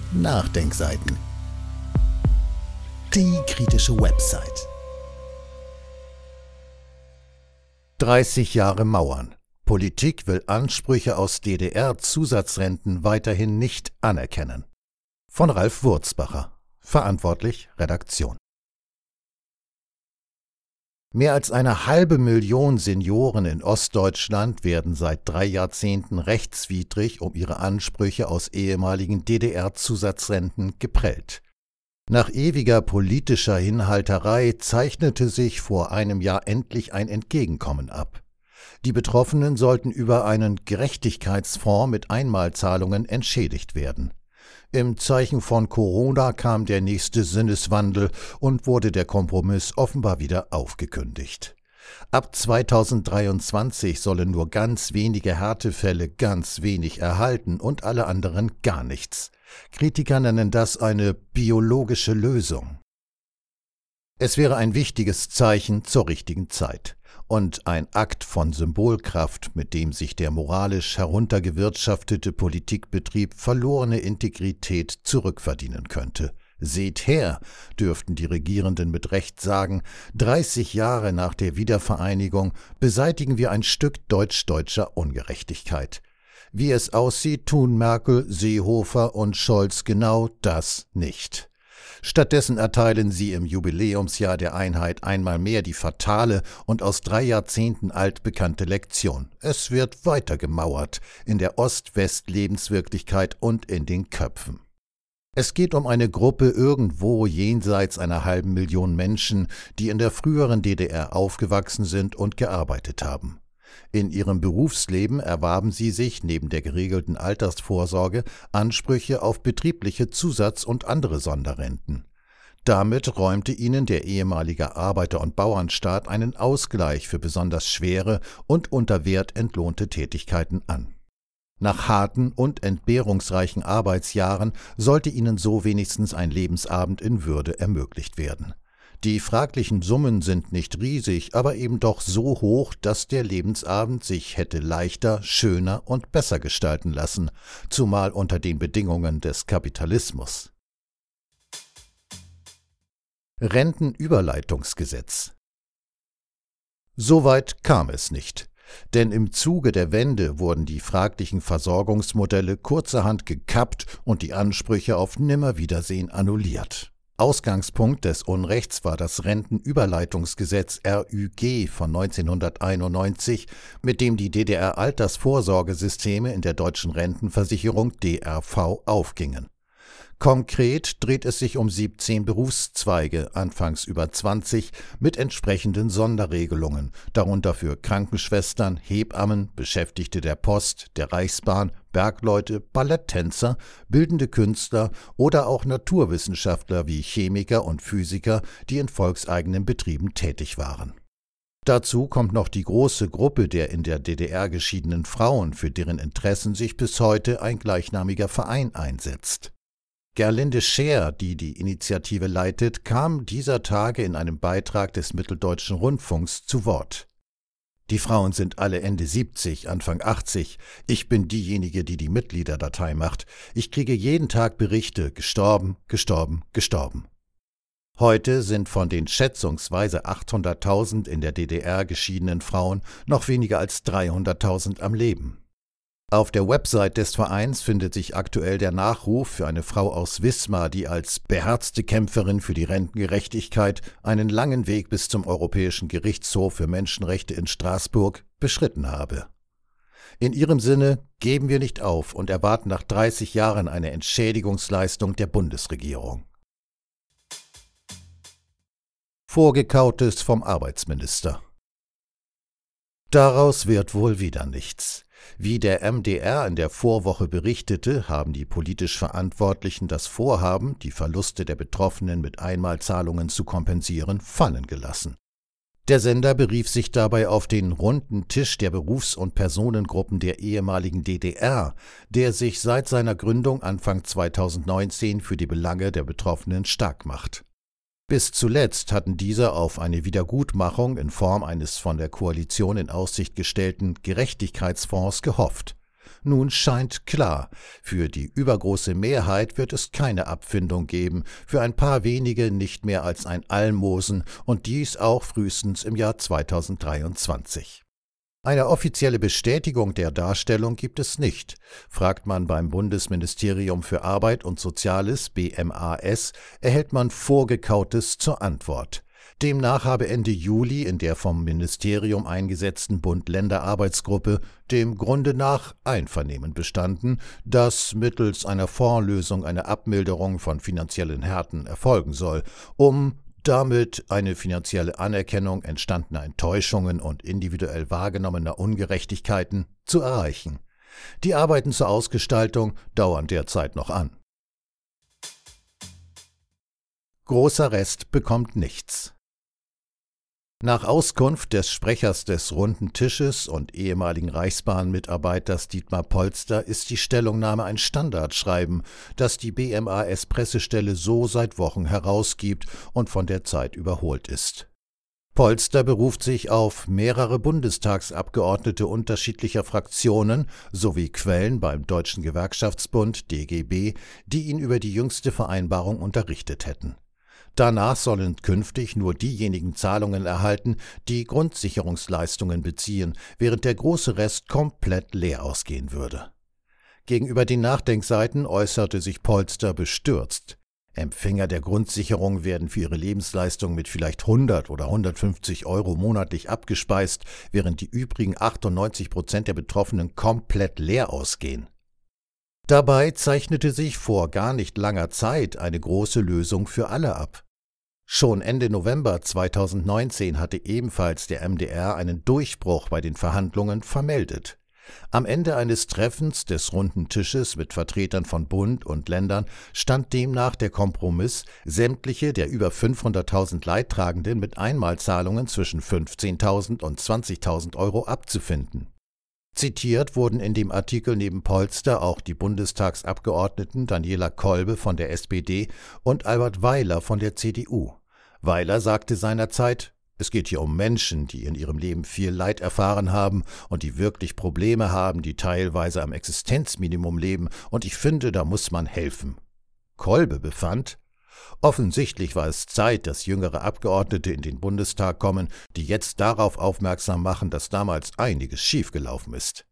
Nachdenkseiten. Die kritische Website. 30 Jahre Mauern. Politik will Ansprüche aus DDR-Zusatzrenten weiterhin nicht anerkennen. Von Ralf Wurzbacher. Verantwortlich Redaktion. Mehr als 500.000 Senioren in Ostdeutschland werden seit 3 Jahrzehnten rechtswidrig um ihre Ansprüche aus ehemaligen DDR-Zusatzrenten geprellt. Nach ewiger politischer Hinhalterei zeichnete sich vor einem Jahr endlich ein Entgegenkommen ab. Die Betroffenen sollten über einen Gerechtigkeitsfonds mit Einmalzahlungen entschädigt werden. Im Zeichen von Corona kam der nächste Sinneswandel und wurde der Kompromiss offenbar wieder aufgekündigt. Ab 2023 sollen nur ganz wenige Härtefälle ganz wenig erhalten und alle anderen gar nichts. Kritiker nennen das eine biologische Lösung. Es wäre ein wichtiges Zeichen zur richtigen Zeit und ein Akt von Symbolkraft, mit dem sich der moralisch heruntergewirtschaftete Politikbetrieb verlorene Integrität zurückverdienen könnte. Seht her, dürften die Regierenden mit Recht sagen, 30 Jahre nach der Wiedervereinigung beseitigen wir ein Stück deutsch-deutscher Ungerechtigkeit. Wie es aussieht, tun Merkel, Seehofer und Scholz genau das nicht. Stattdessen erteilen sie im Jubiläumsjahr der Einheit einmal mehr die fatale und aus 3 Jahrzehnten altbekannte Lektion. Es wird weiter gemauert, in der Ost-West-Lebenswirklichkeit und in den Köpfen. Es geht um eine Gruppe irgendwo jenseits 500.000 Menschen, die in der früheren DDR aufgewachsen sind und gearbeitet haben. In ihrem Berufsleben erwarben sie sich neben der geregelten Altersvorsorge Ansprüche auf betriebliche Zusatz- und andere Sonderrenten. Damit räumte ihnen der ehemalige Arbeiter- und Bauernstaat einen Ausgleich für besonders schwere und unter Wert entlohnte Tätigkeiten an. Nach harten und entbehrungsreichen Arbeitsjahren sollte ihnen so wenigstens ein Lebensabend in Würde ermöglicht werden. Die fraglichen Summen sind nicht riesig, aber eben doch so hoch, dass der Lebensabend sich hätte leichter, schöner und besser gestalten lassen, zumal unter den Bedingungen des Kapitalismus. Rentenüberleitungsgesetz. Soweit kam es nicht, denn im Zuge der Wende wurden die fraglichen Versorgungsmodelle kurzerhand gekappt und die Ansprüche auf Nimmerwiedersehen annulliert. Ausgangspunkt des Unrechts war das Rentenüberleitungsgesetz RÜG von 1991, mit dem die DDR-Altersvorsorgesysteme in der deutschen Rentenversicherung DRV aufgingen. Konkret dreht es sich um 17 Berufszweige, anfangs über 20, mit entsprechenden Sonderregelungen, darunter für Krankenschwestern, Hebammen, Beschäftigte der Post, der Reichsbahn, Bergleute, Balletttänzer, bildende Künstler oder auch Naturwissenschaftler wie Chemiker und Physiker, die in volkseigenen Betrieben tätig waren. Dazu kommt noch die große Gruppe der in der DDR geschiedenen Frauen, für deren Interessen sich bis heute ein gleichnamiger Verein einsetzt. Gerlinde Scheer, die die Initiative leitet, kam dieser Tage in einem Beitrag des Mitteldeutschen Rundfunks zu Wort. Die Frauen sind alle Ende 70, Anfang 80. Ich bin diejenige, die die Mitgliederdatei macht. Ich kriege jeden Tag Berichte, gestorben, gestorben, gestorben. Heute sind von den schätzungsweise 800.000 in der DDR geschiedenen Frauen noch weniger als 300.000 am Leben. Auf der Website des Vereins findet sich aktuell der Nachruf für eine Frau aus Wismar, die als beherzte Kämpferin für die Rentengerechtigkeit einen langen Weg bis zum Europäischen Gerichtshof für Menschenrechte in Straßburg beschritten habe. In ihrem Sinne geben wir nicht auf und erwarten nach 30 Jahren eine Entschädigungsleistung der Bundesregierung. Vorgekautes vom Arbeitsminister. Daraus wird wohl wieder nichts. Wie der MDR in der Vorwoche berichtete, haben die politisch Verantwortlichen das Vorhaben, die Verluste der Betroffenen mit Einmalzahlungen zu kompensieren, fallen gelassen. Der Sender berief sich dabei auf den runden Tisch der Berufs- und Personengruppen der ehemaligen DDR, der sich seit seiner Gründung Anfang 2019 für die Belange der Betroffenen stark macht. Bis zuletzt hatten diese auf eine Wiedergutmachung in Form eines von der Koalition in Aussicht gestellten Gerechtigkeitsfonds gehofft. Nun scheint klar, für die übergroße Mehrheit wird es keine Abfindung geben, für ein paar wenige nicht mehr als ein Almosen und dies auch frühestens im Jahr 2023. Eine offizielle Bestätigung der Darstellung gibt es nicht. Fragt man beim Bundesministerium für Arbeit und Soziales BMAS, erhält man Vorgekautes zur Antwort. Demnach habe Ende Juli in der vom Ministerium eingesetzten Bund-Länder-Arbeitsgruppe dem Grunde nach Einvernehmen bestanden, dass mittels einer Fondslösung eine Abmilderung von finanziellen Härten erfolgen soll, um damit eine finanzielle Anerkennung entstandener Enttäuschungen und individuell wahrgenommener Ungerechtigkeiten zu erreichen. Die Arbeiten zur Ausgestaltung dauern derzeit noch an. Großer Rest bekommt nichts. Nach Auskunft des Sprechers des Runden Tisches und ehemaligen Reichsbahn-Mitarbeiters Dietmar Polster ist die Stellungnahme ein Standardschreiben, das die BMAS-Pressestelle so seit Wochen herausgibt und von der Zeit überholt ist. Polster beruft sich auf mehrere Bundestagsabgeordnete unterschiedlicher Fraktionen sowie Quellen beim Deutschen Gewerkschaftsbund DGB, die ihn über die jüngste Vereinbarung unterrichtet hätten. Danach sollen künftig nur diejenigen Zahlungen erhalten, die Grundsicherungsleistungen beziehen, während der große Rest komplett leer ausgehen würde. Gegenüber den Nachdenkseiten äußerte sich Polster bestürzt. Empfänger der Grundsicherung werden für ihre Lebensleistung mit vielleicht 100 oder 150 € monatlich abgespeist, während die übrigen 98% der Betroffenen komplett leer ausgehen. Dabei zeichnete sich vor gar nicht langer Zeit eine große Lösung für alle ab. Schon Ende November 2019 hatte ebenfalls der MdR einen Durchbruch bei den Verhandlungen vermeldet. Am Ende eines Treffens des Runden Tisches mit Vertretern von Bund und Ländern stand demnach der Kompromiss, sämtliche der über 500.000 Leidtragenden mit Einmalzahlungen zwischen 15.000 und 20.000 € abzufinden. Zitiert wurden in dem Artikel neben Polster auch die Bundestagsabgeordneten Daniela Kolbe von der SPD und Albert Weiler von der CDU. Weiler sagte seinerzeit: Es geht hier um Menschen, die in ihrem Leben viel Leid erfahren haben und die wirklich Probleme haben, die teilweise am Existenzminimum leben, und ich finde, da muss man helfen. Kolbe befand: Offensichtlich war es Zeit, dass jüngere Abgeordnete in den Bundestag kommen, die jetzt darauf aufmerksam machen, dass damals einiges schiefgelaufen ist.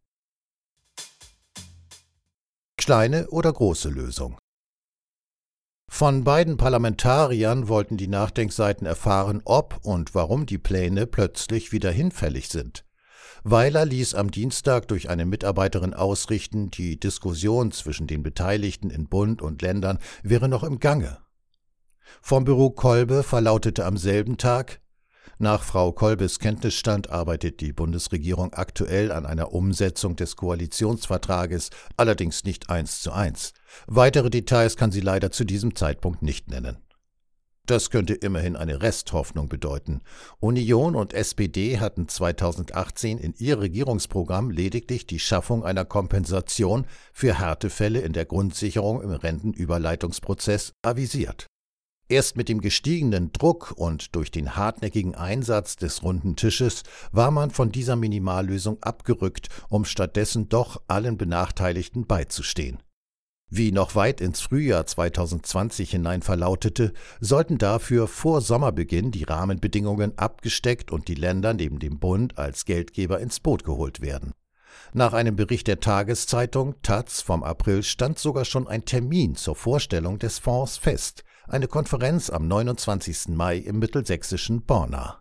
Kleine oder große Lösung? Von beiden Parlamentariern wollten die Nachdenkseiten erfahren, ob und warum die Pläne plötzlich wieder hinfällig sind. Weiler ließ am Dienstag durch eine Mitarbeiterin ausrichten, die Diskussion zwischen den Beteiligten in Bund und Ländern wäre noch im Gange. Vom Büro Kolbe verlautete am selben Tag: Nach Frau Kolbes Kenntnisstand arbeitet die Bundesregierung aktuell an einer Umsetzung des Koalitionsvertrages, allerdings nicht 1:1. Weitere Details kann sie leider zu diesem Zeitpunkt nicht nennen. Das könnte immerhin eine Resthoffnung bedeuten. Union und SPD hatten 2018 in ihr Regierungsprogramm lediglich die Schaffung einer Kompensation für Härtefälle in der Grundsicherung im Rentenüberleitungsprozess avisiert. Erst mit dem gestiegenen Druck und durch den hartnäckigen Einsatz des Runden Tisches war man von dieser Minimallösung abgerückt, um stattdessen doch allen Benachteiligten beizustehen. Wie noch weit ins Frühjahr 2020 hinein verlautete, sollten dafür vor Sommerbeginn die Rahmenbedingungen abgesteckt und die Länder neben dem Bund als Geldgeber ins Boot geholt werden. Nach einem Bericht der Tageszeitung taz vom April stand sogar schon ein Termin zur Vorstellung des Fonds fest: eine Konferenz am 29. Mai im mittelsächsischen Borna.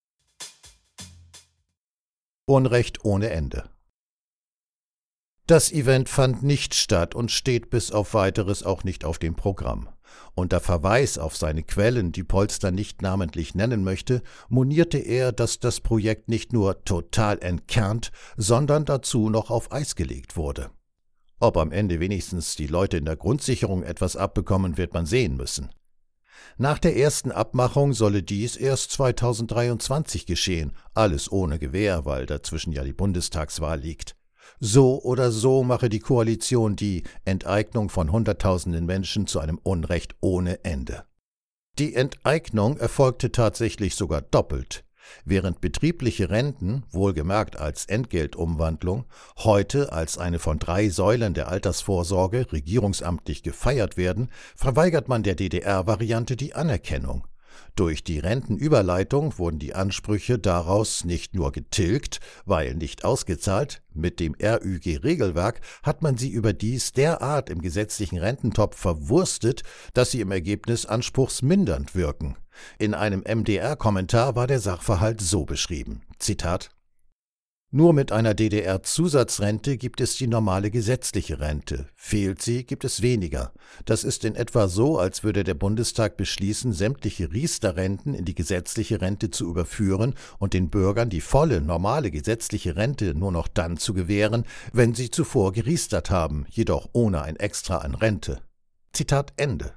Unrecht ohne Ende. Das Event fand nicht statt und steht bis auf Weiteres auch nicht auf dem Programm. Unter Verweis auf seine Quellen, die Polster nicht namentlich nennen möchte, monierte er, dass das Projekt nicht nur total entkernt, sondern dazu noch auf Eis gelegt wurde. Ob am Ende wenigstens die Leute in der Grundsicherung etwas abbekommen, wird man sehen müssen. Nach der ersten Abmachung solle dies erst 2023 geschehen, alles ohne Gewähr, weil dazwischen ja die Bundestagswahl liegt. So oder so mache die Koalition die Enteignung von Hunderttausenden Menschen zu einem Unrecht ohne Ende. Die Enteignung erfolgte tatsächlich sogar doppelt. Während betriebliche Renten, wohlgemerkt als Entgeltumwandlung, heute als eine von 3 Säulen der Altersvorsorge regierungsamtlich gefeiert werden, verweigert man der DDR-Variante die Anerkennung. Durch die Rentenüberleitung wurden die Ansprüche daraus nicht nur getilgt, weil nicht ausgezahlt, mit dem RÜG-Regelwerk hat man sie überdies derart im gesetzlichen Rententopf verwurstet, dass sie im Ergebnis anspruchsmindernd wirken. In einem MDR-Kommentar war der Sachverhalt so beschrieben, Zitat: Nur mit einer DDR-Zusatzrente gibt es die normale gesetzliche Rente. Fehlt sie, gibt es weniger. Das ist in etwa so, als würde der Bundestag beschließen, sämtliche Riester-Renten in die gesetzliche Rente zu überführen und den Bürgern die volle, normale gesetzliche Rente nur noch dann zu gewähren, wenn sie zuvor geriestert haben, jedoch ohne ein Extra an Rente. Zitat Ende.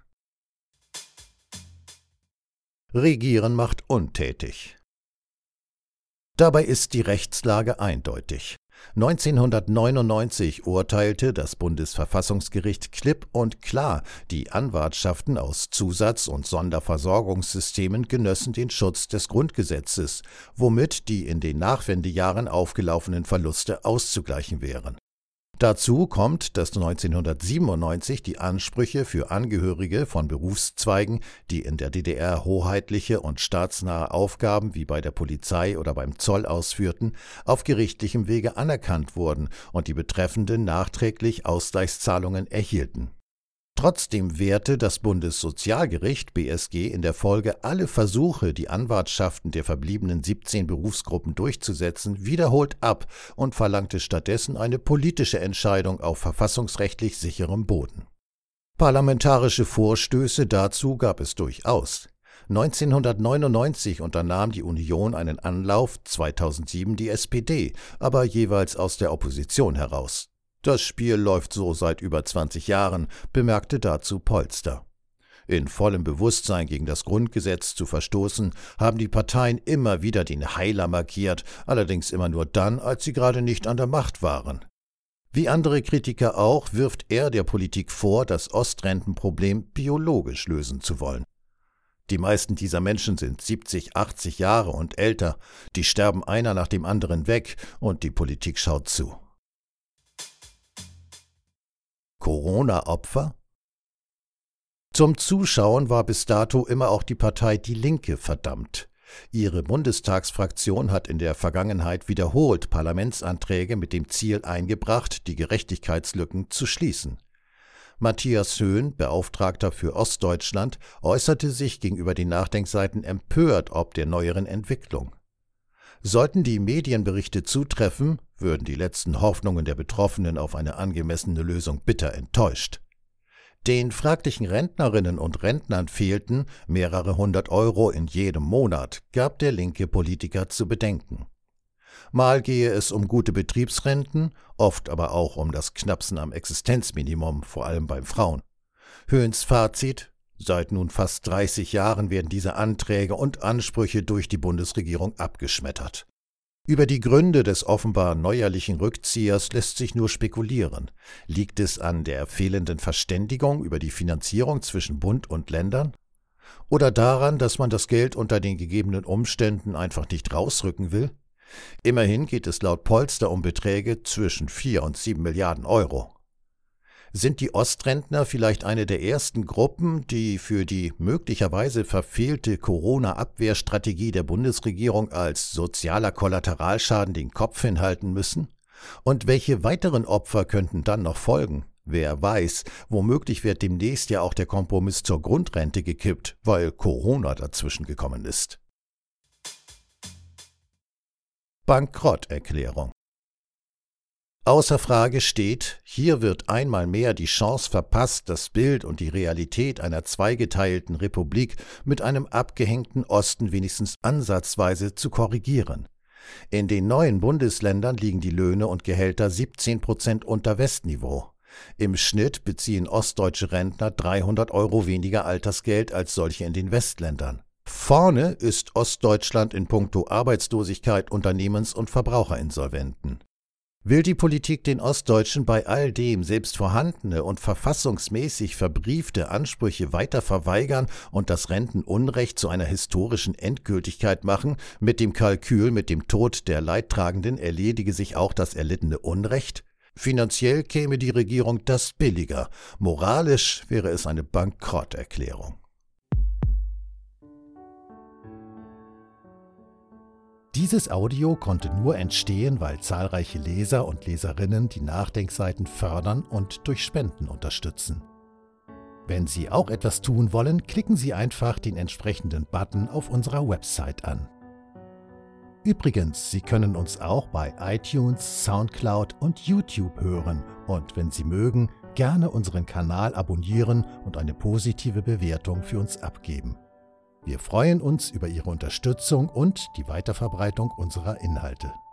Regieren macht untätig. Dabei ist die Rechtslage eindeutig. 1999 urteilte das Bundesverfassungsgericht klipp und klar, die Anwartschaften aus Zusatz- und Sonderversorgungssystemen genössen den Schutz des Grundgesetzes, womit die in den Nachwendejahren aufgelaufenen Verluste auszugleichen wären. Dazu kommt, dass 1997 die Ansprüche für Angehörige von Berufszweigen, die in der DDR hoheitliche und staatsnahe Aufgaben wie bei der Polizei oder beim Zoll ausführten, auf gerichtlichem Wege anerkannt wurden und die Betreffenden nachträglich Ausgleichszahlungen erhielten. Trotzdem wehrte das Bundessozialgericht BSG in der Folge alle Versuche, die Anwartschaften der verbliebenen 17 Berufsgruppen durchzusetzen, wiederholt ab und verlangte stattdessen eine politische Entscheidung auf verfassungsrechtlich sicherem Boden. Parlamentarische Vorstöße dazu gab es durchaus. 1999 unternahm die Union einen Anlauf, 2007 die SPD, aber jeweils aus der Opposition heraus. Das Spiel läuft so seit über 20 Jahren, bemerkte dazu Polster. In vollem Bewusstsein gegen das Grundgesetz zu verstoßen, haben die Parteien immer wieder den Heiler markiert, allerdings immer nur dann, als sie gerade nicht an der Macht waren. Wie andere Kritiker auch, wirft er der Politik vor, das Ostrentenproblem biologisch lösen zu wollen. Die meisten dieser Menschen sind 70, 80 Jahre und älter, die sterben einer nach dem anderen weg und die Politik schaut zu. Corona-Opfer? Zum Zuschauen war bis dato immer auch die Partei Die Linke verdammt. Ihre Bundestagsfraktion hat in der Vergangenheit wiederholt Parlamentsanträge mit dem Ziel eingebracht, die Gerechtigkeitslücken zu schließen. Matthias Höhn, Beauftragter für Ostdeutschland, äußerte sich gegenüber den Nachdenkseiten empört ob der neueren Entwicklung. Sollten die Medienberichte zutreffen, würden die letzten Hoffnungen der Betroffenen auf eine angemessene Lösung bitter enttäuscht. Den fraglichen Rentnerinnen und Rentnern fehlten mehrere 100 € in jedem Monat, gab der linke Politiker zu bedenken. Mal gehe es um gute Betriebsrenten, oft aber auch um das Knapsen am Existenzminimum, vor allem bei Frauen. Höhns Fazit: Seit nun fast 30 Jahren werden diese Anträge und Ansprüche durch die Bundesregierung abgeschmettert. Über die Gründe des offenbar neuerlichen Rückziehers lässt sich nur spekulieren. Liegt es an der fehlenden Verständigung über die Finanzierung zwischen Bund und Ländern? Oder daran, dass man das Geld unter den gegebenen Umständen einfach nicht rausrücken will? Immerhin geht es laut Polster um Beträge zwischen 4 und 7 Milliarden €. Sind die Ostrentner vielleicht eine der ersten Gruppen, die für die möglicherweise verfehlte Corona-Abwehrstrategie der Bundesregierung als sozialer Kollateralschaden den Kopf hinhalten müssen? Und welche weiteren Opfer könnten dann noch folgen? Wer weiß, womöglich wird demnächst ja auch der Kompromiss zur Grundrente gekippt, weil Corona dazwischen gekommen ist. Bankrotterklärung. Außer Frage steht, hier wird einmal mehr die Chance verpasst, das Bild und die Realität einer zweigeteilten Republik mit einem abgehängten Osten wenigstens ansatzweise zu korrigieren. In den neuen Bundesländern liegen die Löhne und Gehälter 17% unter Westniveau. Im Schnitt beziehen ostdeutsche Rentner 300 € weniger Altersgeld als solche in den Westländern. Vorne ist Ostdeutschland in puncto Arbeitslosigkeit, Unternehmens- und Verbraucherinsolventen. Will die Politik den Ostdeutschen bei all dem selbst vorhandene und verfassungsmäßig verbriefte Ansprüche weiter verweigern und das Rentenunrecht zu einer historischen Endgültigkeit machen, mit dem Kalkül, mit dem Tod der Leidtragenden erledige sich auch das erlittene Unrecht? Finanziell käme die Regierung das billiger, moralisch wäre es eine Bankrotterklärung. Dieses Audio konnte nur entstehen, weil zahlreiche Leser und Leserinnen die Nachdenkseiten fördern und durch Spenden unterstützen. Wenn Sie auch etwas tun wollen, klicken Sie einfach den entsprechenden Button auf unserer Website an. Übrigens, Sie können uns auch bei iTunes, Soundcloud und YouTube hören und wenn Sie mögen, gerne unseren Kanal abonnieren und eine positive Bewertung für uns abgeben. Wir freuen uns über Ihre Unterstützung und die Weiterverbreitung unserer Inhalte.